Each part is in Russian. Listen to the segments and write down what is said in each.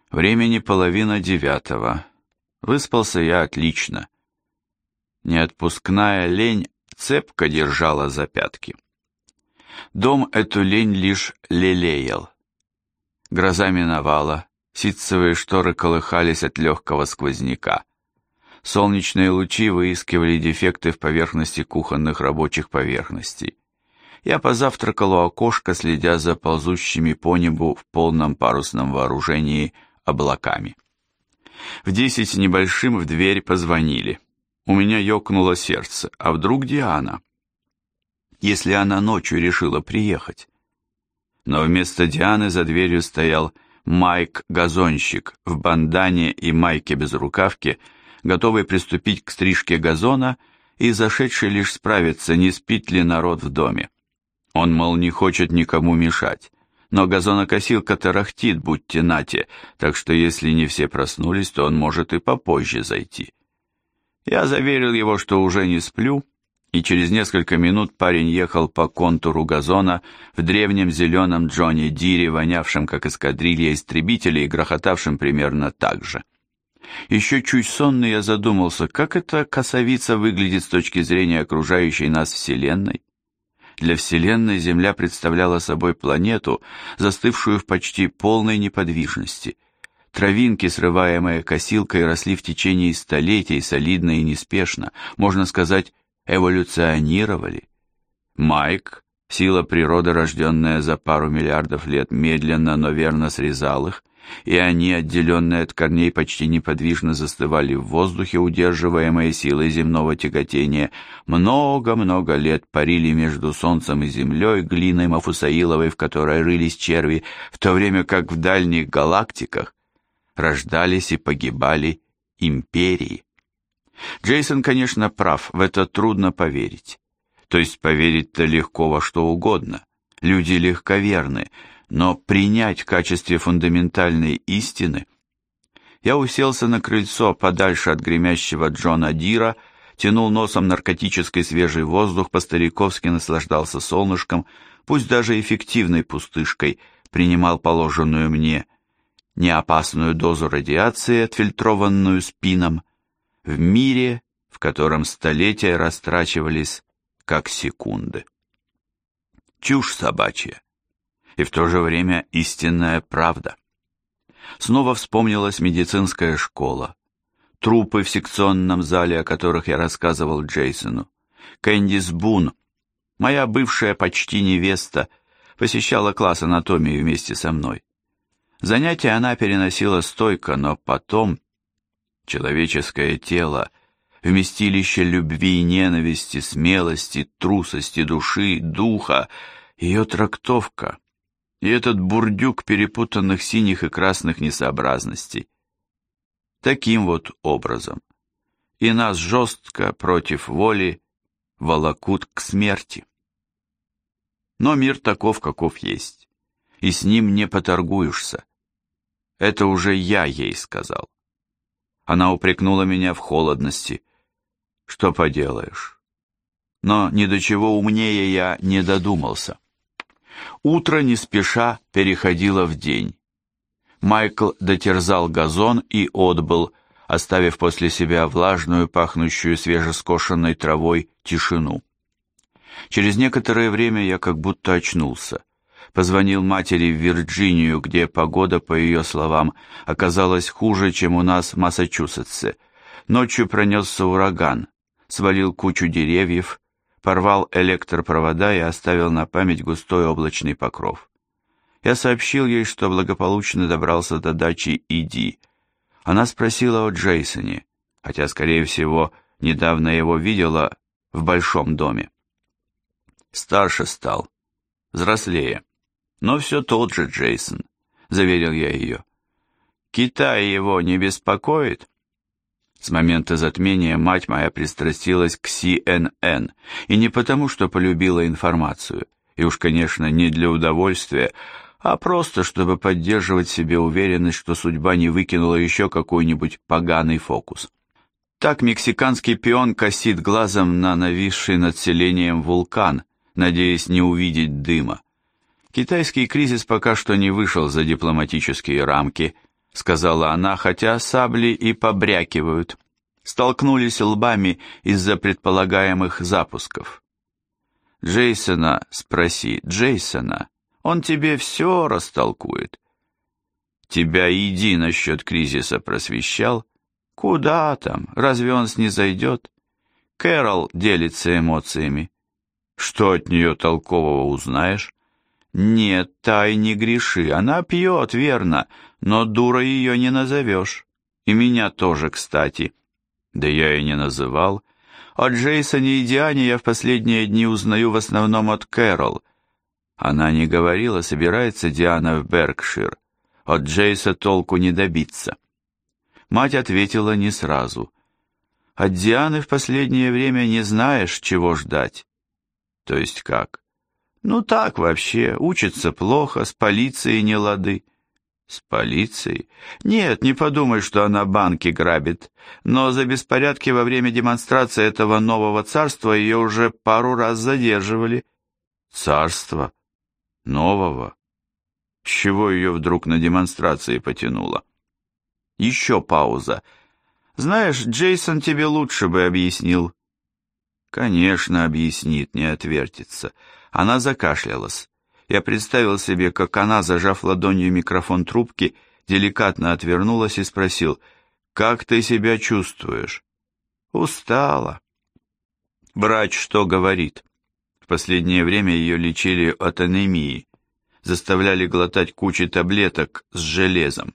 Времени 8:30. Выспался я отлично. Неотпускная лень цепко держала за пятки. Дом эту лень лишь лелеял. Гроза миновала, ситцевые шторы колыхались от легкого сквозняка. Солнечные лучи выискивали дефекты в поверхности кухонных рабочих поверхностей. Я позавтракал у окошка, следя за ползущими по небу в полном парусном вооружении облаками. В 10 небольшим в дверь позвонили. У меня ёкнуло сердце. А вдруг Диана? Если она ночью решила приехать? Но вместо Дианы за дверью стоял Майк-газонщик в бандане и майке-безрукавке, готовый приступить к стрижке газона и зашедший лишь справиться, не спит ли народ в доме. Он, мол, не хочет никому мешать. Но газонокосилка тарахтит, будьте нате, так что если не все проснулись, то он может и попозже зайти. Я заверил его, что уже не сплю, и через несколько минут парень ехал по контуру газона в древнем зеленом Джонни Дире, вонявшем как эскадрилья истребителей и грохотавшем примерно так же. Еще чуть сонный я задумался, как эта косовица выглядит с точки зрения окружающей нас Вселенной. Для Вселенной Земля представляла собой планету, застывшую в почти полной неподвижности. Травинки, срываемые косилкой, росли в течение столетий солидно и неспешно, можно сказать, эволюционировали. Майк, сила природы, рожденная за пару миллиардов лет, медленно, но верно срезал их, и они, отделенные от корней, почти неподвижно застывали в воздухе, удерживаемые силой земного тяготения, много-много лет парили между Солнцем и Землей, глиной Мафусаиловой, в которой рылись черви, в то время как в дальних галактиках рождались и погибали империи. Джейсон, конечно, прав, в это трудно поверить. То есть поверить-то легко во что угодно. Люди легковерны, но принять в качестве фундаментальной истины. Я уселся на крыльцо подальше от гремящего Джона Дира, тянул носом наркотический свежий воздух, по-стариковски наслаждался солнышком, пусть даже эффективной пустышкой, принимал положенную мне неопасную дозу радиации, отфильтрованную спином, в мире, в котором столетия растрачивались как секунды. Чушь собачья. И в то же время истинная правда. Снова вспомнилась медицинская школа, трупы в секционном зале, о которых я рассказывал Джейсону. Кэндис Бун, моя бывшая почти невеста, посещала класс анатомии вместе со мной. Занятия она переносила стойко, но потом человеческое тело, вместилище любви и ненависти, смелости, трусости, души, духа, ее трактовка и этот бурдюк перепутанных синих и красных несообразностей. Таким вот образом. И нас жестко, против воли, волокут к смерти. Но мир таков, каков есть, и с ним не поторгуешься. Это уже я ей сказал. Она упрекнула меня в холодности. Что поделаешь. Но ни до чего умнее я не додумался. Утро не спеша переходило в день. Майкл дотерзал газон и отбыл, оставив после себя влажную, пахнущую свежескошенной травой тишину. Через некоторое время я как будто очнулся. Позвонил матери в Вирджинию, где погода, по ее словам, оказалась хуже, чем у нас в Массачусетсе. Ночью пронесся ураган, свалил кучу деревьев, порвал электропровода и оставил на память густой облачный покров. Я сообщил ей, что благополучно добрался до дачи Иди. Она спросила о Джейсоне, хотя, скорее всего, недавно его видела в большом доме. Старше стал, взрослее, но все тот же Джейсон, заверил я ее. Китай его не беспокоит? С момента затмения мать моя пристрастилась к CNN, и не потому, что полюбила информацию, и уж, конечно, не для удовольствия, а просто, чтобы поддерживать в себе уверенность, что судьба не выкинула еще какой-нибудь поганый фокус. Так мексиканский пион косит глазом на нависший над селением вулкан, надеясь не увидеть дыма. Китайский кризис пока что не вышел за дипломатические рамки, сказала она, хотя сабли и побрякивают. Столкнулись лбами из-за предполагаемых запусков. Джейсона спроси, Джейсона, он тебе все растолкует. Тебя Иди насчет кризиса просвещал? Куда там, разве он снизойдет? Кэрол делится эмоциями. Что от нее толкового узнаешь? Нет, Тай, не греши, она пьет, верно, но дурой ее не назовешь. И меня тоже, кстати. Да я и не называл. О Джейсоне и Диане я в последние дни узнаю в основном от Кэрол. Она не говорила, собирается Диана в Беркшир. От Джейса толку не добиться. Мать ответила не сразу. От Дианы в последнее время не знаешь, чего ждать. То есть как? Ну так вообще, учится плохо, с полицией не лады. С полицией? Нет, не подумай, что она банки грабит. Но за беспорядки во время демонстрации этого нового царства ее уже пару раз задерживали. Царство? Нового? С чего ее вдруг на демонстрации потянуло? Еще пауза. Знаешь, Джейсон тебе лучше бы объяснил. Конечно, объяснит, не отвертится. Она закашлялась. Я представил себе, как она, зажав ладонью микрофон трубки, деликатно отвернулась и спросил: «Как ты себя чувствуешь?» «Устала». Врач что говорит? В последнее время ее лечили от анемии, заставляли глотать кучу таблеток с железом.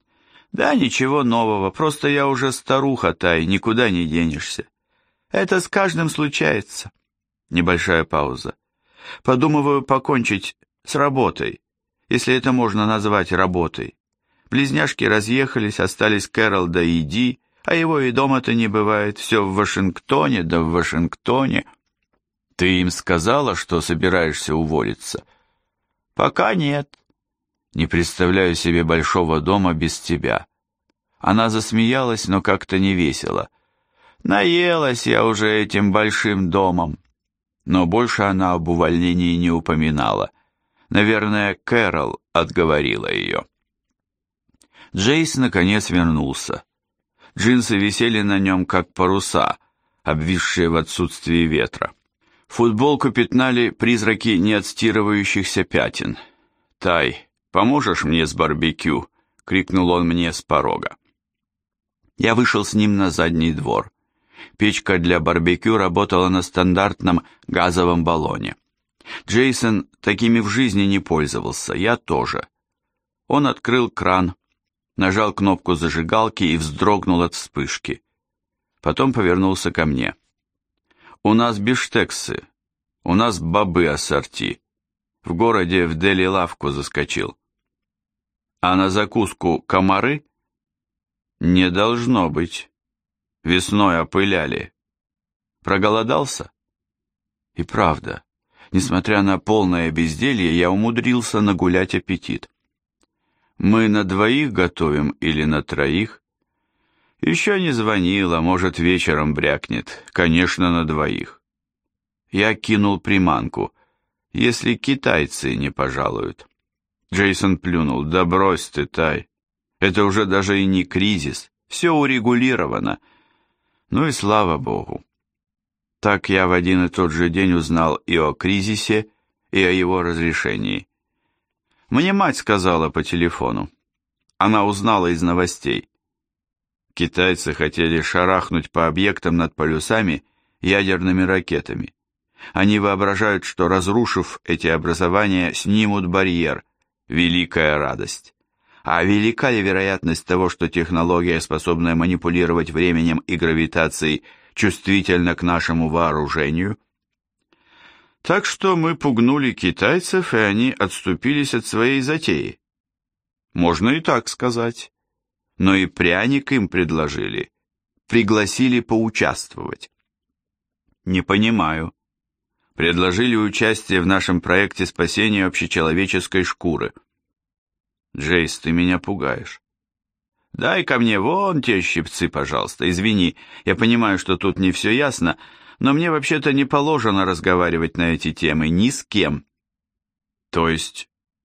Да ничего нового, просто я уже старуха, Тай, никуда не денешься. Это с каждым случается. Небольшая пауза. Подумываю покончить с работой, если это можно назвать работой. Близняшки разъехались, остались Кэрол да Иди, а его и дома-то не бывает, все в Вашингтоне да в Вашингтоне. Ты им сказала, что собираешься уволиться? Пока нет. Не представляю себе большого дома без тебя. Она засмеялась, но как-то не весело. Наелась я уже этим большим домом. Но больше она об увольнении не упоминала. Наверное, Кэрол отговорила ее. Джейс наконец вернулся. Джинсы висели на нем, как паруса, обвисшие в отсутствии ветра. Футболку пятнали призраки неотстирывающихся пятен. «Тай, поможешь мне с барбекю?» — крикнул он мне с порога. Я вышел с ним на задний двор. Печка для барбекю работала на стандартном газовом баллоне. Джейсон такими в жизни не пользовался, я тоже. Он открыл кран, нажал кнопку зажигалки и вздрогнул от вспышки. Потом повернулся ко мне. «У нас бифштексы, у нас бобы ассорти. В городе в дели-лавку заскочил. А на закуску комары? Не должно быть. Весной опыляли. Проголодался?» И правда, несмотря на полное безделье, я умудрился нагулять аппетит. «Мы на двоих готовим или на троих?» «Еще не звонила, может, вечером брякнет. Конечно, на двоих». Я кинул приманку. «Если китайцы не пожалуют». Джейсон плюнул. «Да брось ты, Тай. Это уже даже и не кризис. Все урегулировано». Ну и слава богу. Так я в один и тот же день узнал и о кризисе, и о его разрешении. Мне мать сказала по телефону. Она узнала из новостей. Китайцы хотели шарахнуть по объектам над полюсами ядерными ракетами. Они воображают, что, разрушив эти образования, снимут барьер. Великая радость. А велика ли вероятность того, что технология, способная манипулировать временем и гравитацией, чувствительна к нашему вооружению? Так что мы пугнули китайцев, и они отступились от своей затеи. Можно и так сказать. Но и пряник им предложили. Пригласили поучаствовать. Не понимаю. Предложили участие в нашем проекте спасения общечеловеческой шкуры. Джейс, ты меня пугаешь. Дай ко мне вон те щипцы, пожалуйста. Извини, я понимаю, что тут не все ясно, но мне вообще-то не положено разговаривать на эти темы ни с кем. То есть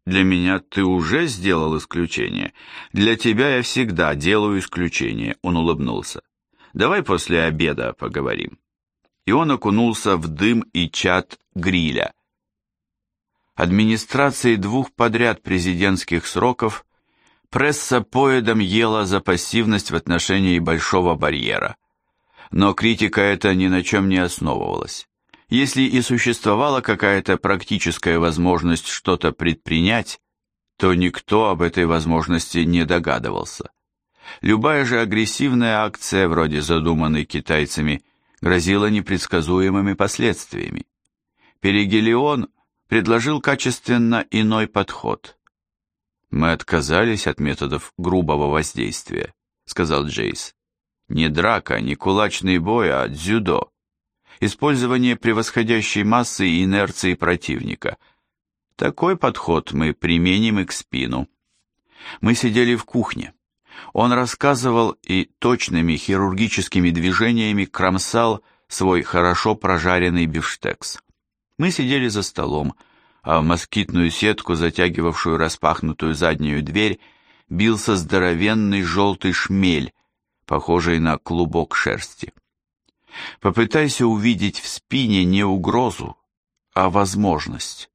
Для меня ты уже сделал исключение. Для тебя я всегда делаю исключение, он улыбнулся. Давай после обеда поговорим. И он окунулся в дым и чад гриля. Администрации 2 подряд президентских сроков пресса поедом ела за пассивность в отношении Большого барьера. Но критика эта ни на чем не основывалась. Если и существовала какая-то практическая возможность что-то предпринять, то никто об этой возможности не догадывался. Любая же агрессивная акция, вроде задуманной китайцами, грозила непредсказуемыми последствиями. Перигелион предложил качественно иной подход. «Мы отказались от методов грубого воздействия», — сказал Джейс. «Не драка, не кулачный бой, а дзюдо. Использование превосходящей массы и инерции противника. Такой подход мы применим и к спину». Мы сидели в кухне. Он рассказывал и точными хирургическими движениями кромсал свой хорошо прожаренный бифштекс. Мы сидели за столом, а в москитную сетку, затягивавшую распахнутую заднюю дверь, бился здоровенный желтый шмель, похожий на клубок шерсти. Попытайся увидеть в спине не угрозу, а возможность.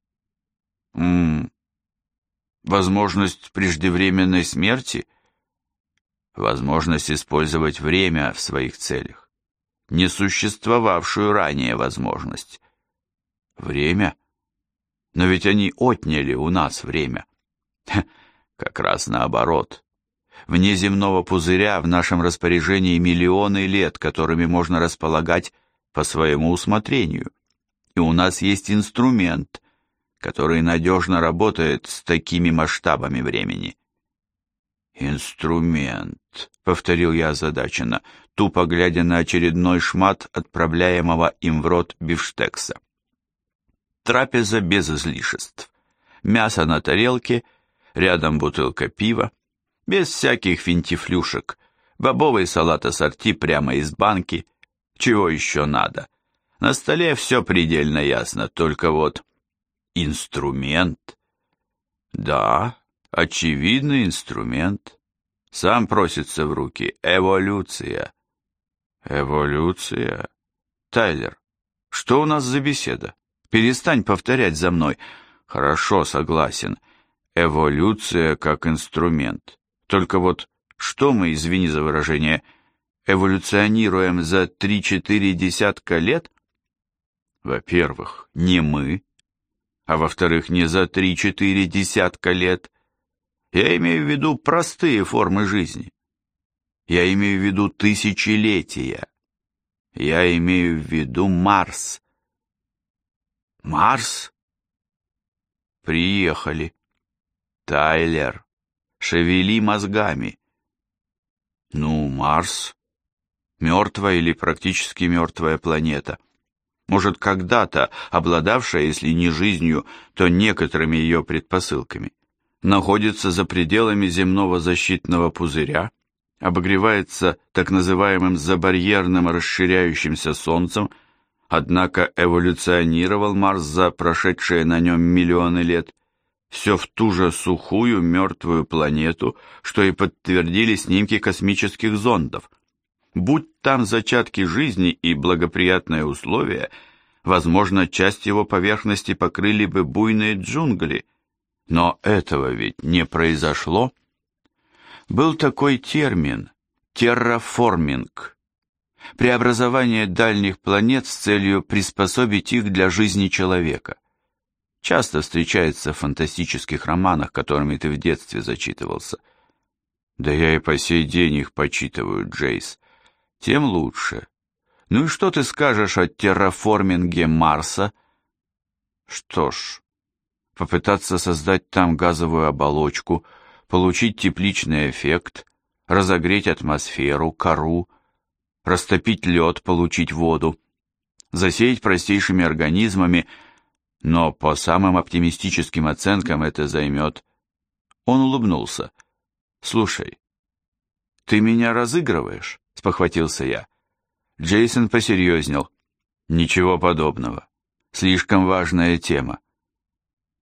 Возможность преждевременной смерти? Возможность использовать время в своих целях. Несуществовавшую ранее возможность. Время? Но ведь они отняли у нас время. Как раз наоборот. Вне земного пузыря в нашем распоряжении миллионы лет, которыми можно располагать по своему усмотрению. И у нас есть инструмент, который надежно работает с такими масштабами времени. «Инструмент», — повторил я озадаченно, тупо глядя на очередной шмат отправляемого им в рот бифштекса. Трапеза без излишеств. Мясо на тарелке, рядом бутылка пива, без всяких финтифлюшек, бобовый салат ассорти прямо из банки. Чего еще надо? На столе все предельно ясно, только вот инструмент. Да, очевидный инструмент. Сам просится в руки. Эволюция. Эволюция? Тайлер, что у нас за беседа? Перестань повторять за мной. Хорошо, согласен. Эволюция как инструмент. Только вот что мы, извини за выражение, эволюционируем за 3-4 десятка лет? Во-первых, не мы, а во-вторых, не за 3-4 десятка лет. Я имею в виду простые формы жизни. Я имею в виду тысячелетия. Я имею в виду Марс. Марс? Приехали. Тайлер, шевели мозгами. Ну, Марс. Мертвая или практически мертвая планета. Может, когда-то обладавшая, если не жизнью, то некоторыми ее предпосылками. Находится за пределами земного защитного пузыря, обогревается так называемым забарьерным расширяющимся Солнцем, однако эволюционировал Марс за прошедшие на нем миллионы лет, все в ту же сухую мертвую планету, что и подтвердили снимки космических зондов. Будь там зачатки жизни и благоприятные условия, возможно, часть его поверхности покрыли бы буйные джунгли, но этого ведь не произошло. Был такой термин терраформинг. Преобразование дальних планет с целью приспособить их для жизни человека. Часто встречается в фантастических романах, которыми ты в детстве зачитывался. Да я и по сей день их почитываю, Джейс. Тем лучше. Ну и что ты скажешь о терраформинге Марса? Что ж, попытаться создать там газовую оболочку, получить тепличный эффект, разогреть атмосферу, кору, растопить лед, получить воду, засеять простейшими организмами, но по самым оптимистическим оценкам это займет... Он улыбнулся. «Слушай, ты меня разыгрываешь?» — спохватился я. Джейсон посерьезнел. «Ничего подобного. Слишком важная тема.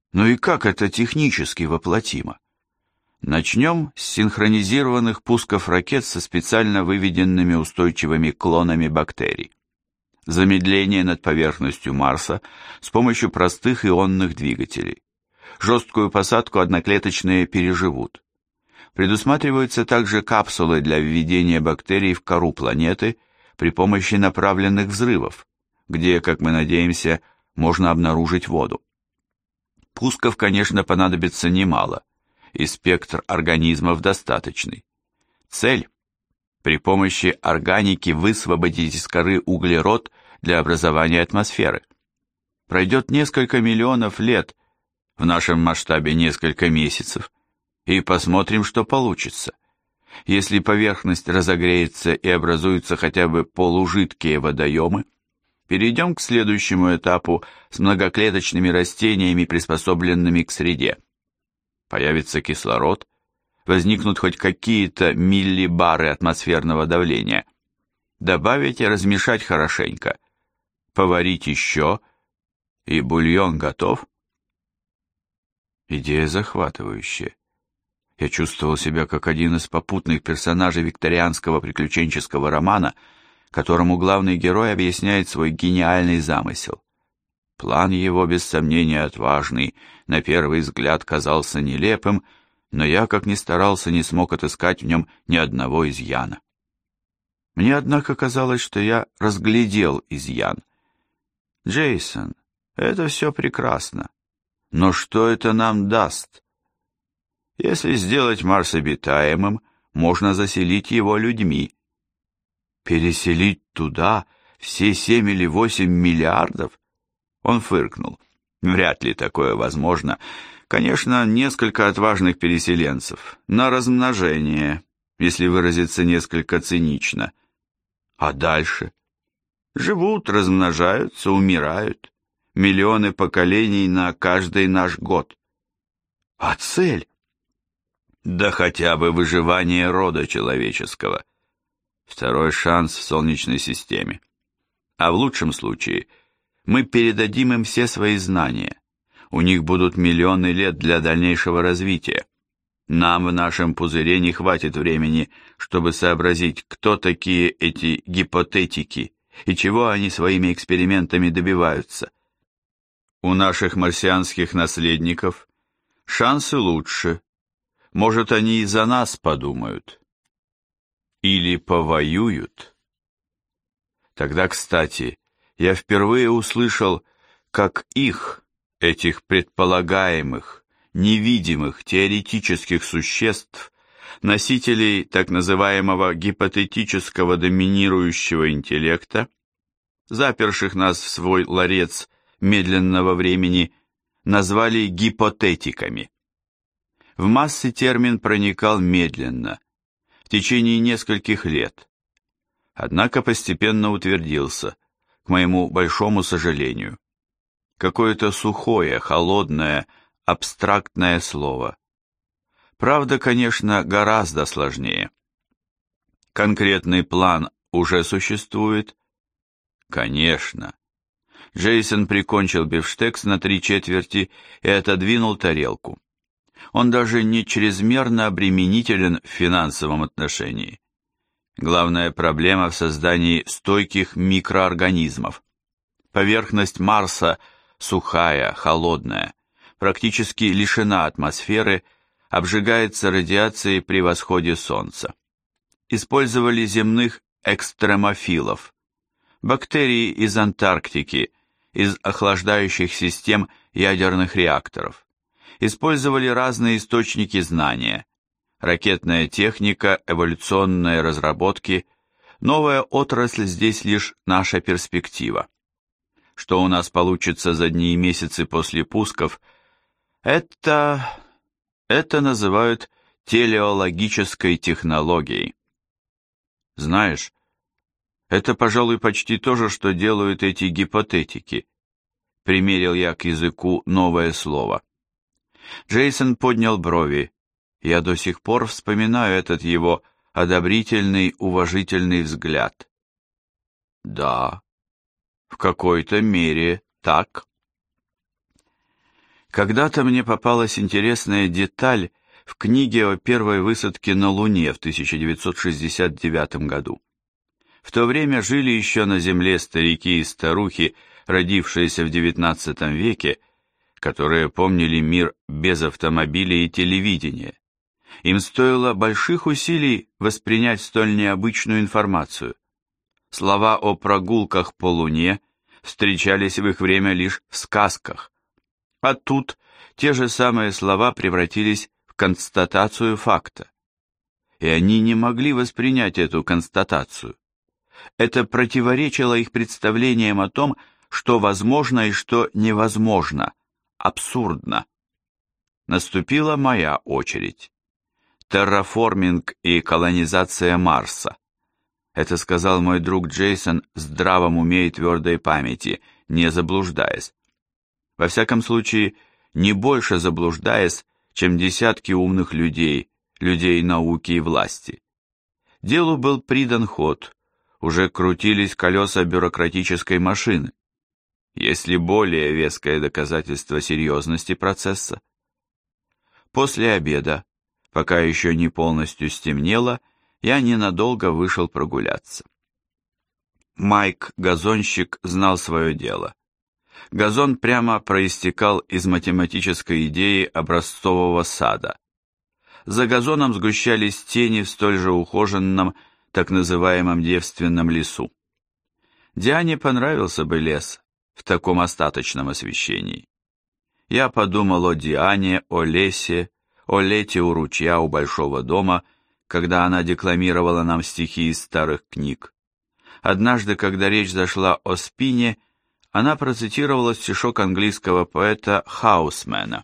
Ну и как это технически воплотимо? Начнем с синхронизированных пусков ракет со специально выведенными устойчивыми клонами бактерий. Замедление над поверхностью Марса с помощью простых ионных двигателей. Жесткую посадку одноклеточные переживут. Предусматриваются также капсулы для введения бактерий в кору планеты при помощи направленных взрывов, где, как мы надеемся, можно обнаружить воду. Пусков, конечно, понадобится немало, и спектр организмов достаточный. Цель – при помощи органики высвободить из коры углерод для образования атмосферы. Пройдет несколько миллионов лет, в нашем масштабе несколько месяцев, и посмотрим, что получится. Если поверхность разогреется и образуются хотя бы полужидкие водоемы, перейдем к следующему этапу с многоклеточными растениями, приспособленными к среде. Появится кислород, возникнут хоть какие-то миллибары атмосферного давления. Добавить и размешать хорошенько. Поварить еще, и бульон готов. Идея захватывающая. Я чувствовал себя как один из попутных персонажей викторианского приключенческого романа, которому главный герой объясняет свой гениальный замысел. План его, без сомнения, отважный, на первый взгляд казался нелепым, но я, как ни старался, не смог отыскать в нем ни одного изъяна. Мне, однако, казалось, что я разглядел изъян. «Джейсон, это все прекрасно, но что это нам даст? Если сделать Марс обитаемым, можно заселить его людьми. Переселить туда все 7 или 8 миллиардов?» Он фыркнул. Вряд ли такое возможно. Конечно, несколько отважных переселенцев. На размножение, если выразиться несколько цинично. А дальше? Живут, размножаются, умирают. Миллионы поколений на каждый наш год. А цель? Да хотя бы выживание рода человеческого. Второй шанс в Солнечной системе. А в лучшем случае мы передадим им все свои знания. У них будут миллионы лет для дальнейшего развития. Нам в нашем пузыре не хватит времени, чтобы сообразить, кто такие эти гипотетики и чего они своими экспериментами добиваются. У наших марсианских наследников шансы лучше. Может, они и за нас подумают. Или повоюют. Тогда, кстати, я впервые услышал, как их, этих предполагаемых, невидимых теоретических существ, носителей так называемого гипотетического доминирующего интеллекта, заперших нас в свой ларец медленного времени, назвали гипотетиками. В массы термин проникал медленно, в течение нескольких лет, однако постепенно утвердился, к моему большому сожалению. Какое-то сухое, холодное, абстрактное слово. Правда, конечно, гораздо сложнее. Конкретный план уже существует? Конечно. Джейсон прикончил бифштекс на 3/4 и отодвинул тарелку. Он даже не чрезмерно обременителен в финансовом отношении. Главная проблема в создании стойких микроорганизмов. Поверхность Марса сухая, холодная, практически лишена атмосферы, обжигается радиацией при восходе Солнца. Использовали земных экстремофилов, бактерии из Антарктики, из охлаждающих систем ядерных реакторов. Использовали разные источники знания, ракетная техника, эволюционные разработки. Новая отрасль здесь лишь наша перспектива. Что у нас получится за дни и месяцы после пусков, это называют телеологической технологией. Знаешь, это, пожалуй, почти то же, что делают эти гипотетики. Примерил я к языку новое слово. Джейсон поднял брови. Я до сих пор вспоминаю этот его одобрительный, уважительный взгляд. Да, в какой-то мере так. Когда-то мне попалась интересная деталь в книге о первой высадке на Луне в 1969 году. В то время жили еще на Земле старики и старухи, родившиеся в XIX веке, которые помнили мир без автомобилей и телевидения. Им стоило больших усилий воспринять столь необычную информацию. Слова о прогулках по Луне встречались в их время лишь в сказках. А тут те же самые слова превратились в констатацию факта. И они не могли воспринять эту констатацию. Это противоречило их представлениям о том, что возможно и что невозможно, абсурдно. Наступила моя очередь. Терраформинг и колонизация Марса. Это сказал мой друг Джейсон в здравом уме и твердой памяти, не заблуждаясь. Во всяком случае, не больше заблуждаясь, чем десятки умных людей, людей науки и власти. Делу был придан ход, уже крутились колеса бюрократической машины. Есть ли более веское доказательство серьезности процесса? После обеда, пока еще не полностью стемнело, я ненадолго вышел прогуляться. Майк, газонщик, знал свое дело. Газон прямо проистекал из математической идеи образцового сада. За газоном сгущались тени в столь же ухоженном, так называемом девственном лесу. Диане понравился бы лес в таком остаточном освещении. Я подумал о Диане, о лесе, о лете у ручья у большого дома, когда она декламировала нам стихи из старых книг. Однажды, когда речь зашла о спине, она процитировала стишок английского поэта Хаусмена.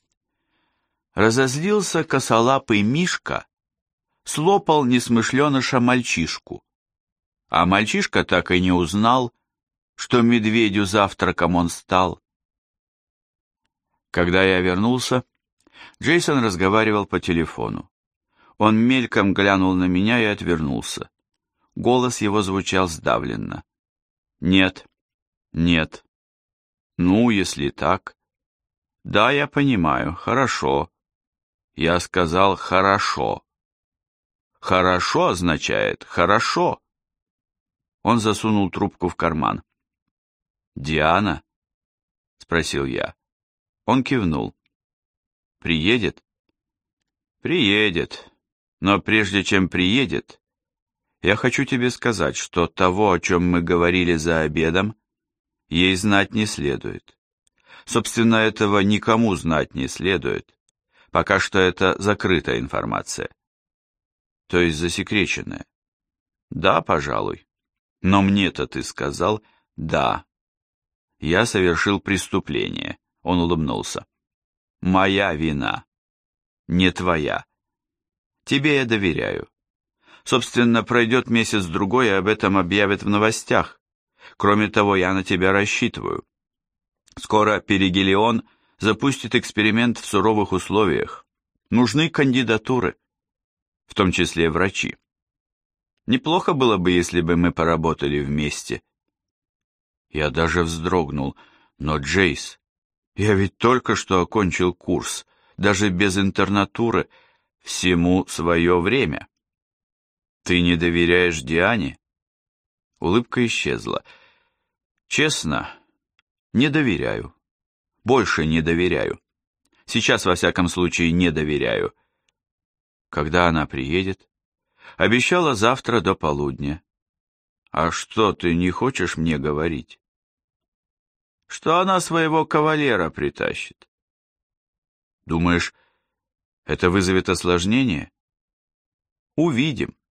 «Разозлился косолапый Мишка, слопал несмышленыша мальчишку, а мальчишка так и не узнал, что медведю завтраком он стал». Когда я вернулся, Джейсон разговаривал по телефону. Он мельком глянул на меня и отвернулся. Голос его звучал сдавленно. «Нет, нет. Ну, если так. Да, я понимаю, хорошо. Я сказал «хорошо». «Хорошо» означает «хорошо». Он засунул трубку в карман. «Диана?» — спросил я. Он кивнул. «Приедет?» «Приедет. Но прежде чем приедет, я хочу тебе сказать, что того, о чем мы говорили за обедом, ей знать не следует. Собственно, этого никому знать не следует. Пока что это закрытая информация. То есть засекреченная. Да, пожалуй. Но мне-то ты сказал «да». Я совершил преступление. Он улыбнулся. Моя вина. Не твоя. Тебе я доверяю. Собственно, пройдет месяц-другой, и об этом объявят в новостях. Кроме того, я на тебя рассчитываю. Скоро Перигелион запустит эксперимент в суровых условиях. Нужны кандидатуры, в том числе врачи. Неплохо было бы, если бы мы поработали вместе. Я даже вздрогнул. Но, Джейс, я ведь только что окончил курс, даже без интернатуры, всему свое время. Ты не доверяешь Диане? Улыбка исчезла. Честно, не доверяю. Больше не доверяю. Сейчас, во всяком случае, не доверяю. Когда она приедет? Обещала завтра до полудня. А что, ты не хочешь мне говорить? Что она своего кавалера притащит. Думаешь, это вызовет осложнение? Увидим.